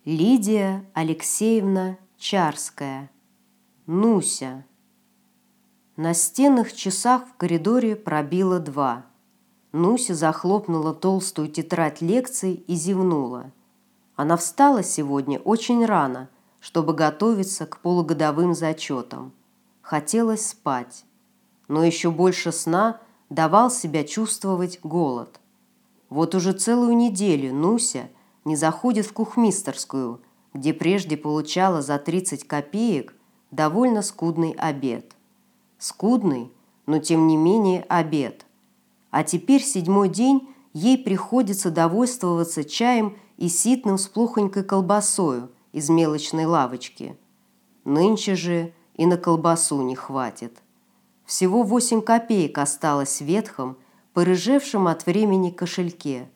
Лидия Алексеевна Чарская. Нуся. На стенных часах в коридоре пробило 2. Нуся захлопнула толстую тетрадь лекций и зевнула. Она встала сегодня очень рано, чтобы готовиться к полугодовым зачетам. Хотелось спать, но еще больше сна давал себя чувствовать голод. Вот уже целую неделю Нуся не заходит в кухмистерскую, где прежде получала за 30 копеек довольно скудный обед. Скудный, но тем не менее обед. А теперь 7-й день ей приходится довольствоваться чаем и ситным с плохонькой колбасою из мелочной лавочки. Нынче же и на колбасу не хватит. Всего 8 копеек осталось в ветхом, порыжевшем от времени кошельке.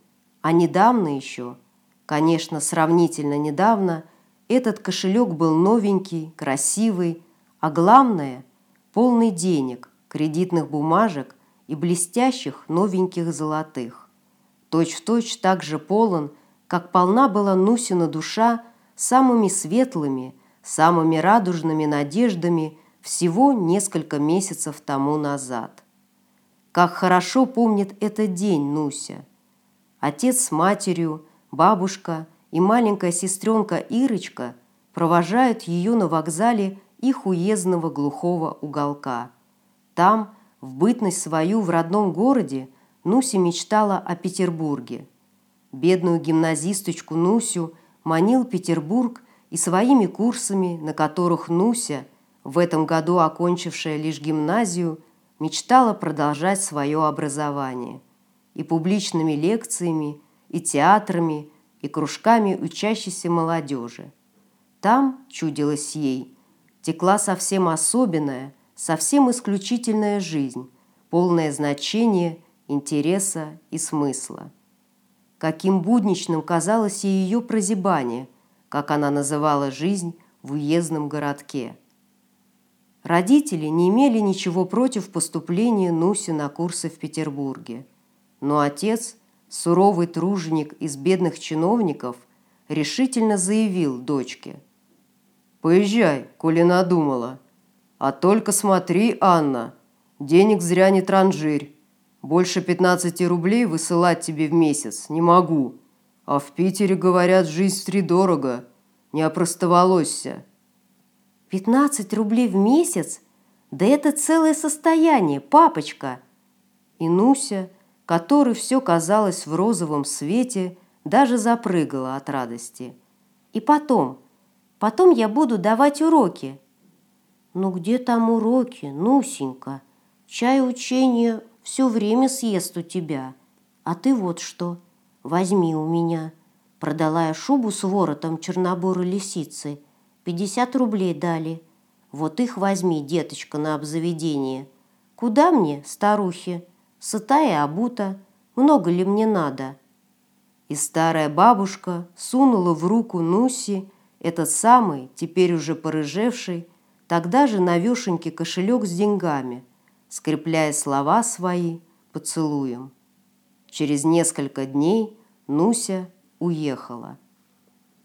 А недавно еще, конечно, сравнительно недавно, этот кошелек был новенький, красивый, а главное – полный денег, кредитных бумажек и блестящих новеньких золотых. Точь-в-точь так же полон, как полна была Нусина душа самыми светлыми, самыми радужными надеждами всего несколько месяцев тому назад. Как хорошо помнит этот день Нуся. Отец с матерью, бабушка и маленькая сестренка Ирочка провожают ее на вокзале их уездного глухого уголка. Там, в бытность свою в родном городе, Нуся мечтала о Петербурге. Бедную гимназисточку Нусю манил Петербург и своими курсами, на которых Нуся, в этом году окончившая лишь гимназию, мечтала продолжать свое образование. И публичными лекциями, и театрами, и кружками учащейся молодежи. Там, чудилось ей, текла совсем особенная, совсем исключительная жизнь, полное значения, интереса и смысла. Каким будничным казалось ей ее прозябание, как она называла жизнь в уездном городке. Родители не имели ничего против поступления Нуси на курсы в Петербурге. Но отец, суровый труженик из бедных чиновников, решительно заявил дочке: «Поезжай, коли надумала. А только смотри, Анна, денег зря не транжирь. Больше 15 рублей высылать тебе в месяц не могу. А в Питере, говорят, жизнь втридорого. Не опростоволосься». 15 рублей в месяц? Да это целое состояние, папочка! И Нуся, которой все казалось в розовом свете, даже запрыгала от радости. И потом я буду давать уроки. Ну где там уроки, Нусенька? Чай учение все время съест у тебя. А ты вот что, возьми у меня. Продала я шубу с воротом чернобурой лисицы. 50 рублей дали. Вот их возьми, деточка, на обзаведение. Куда мне, старухе? Сытая и обута. Много ли мне надо?» И старая бабушка сунула в руку Нуси этот самый, теперь уже порыжевший, тогда же новешенький кошелек с деньгами, скрепляя слова свои поцелуем. Через несколько дней Нуся уехала.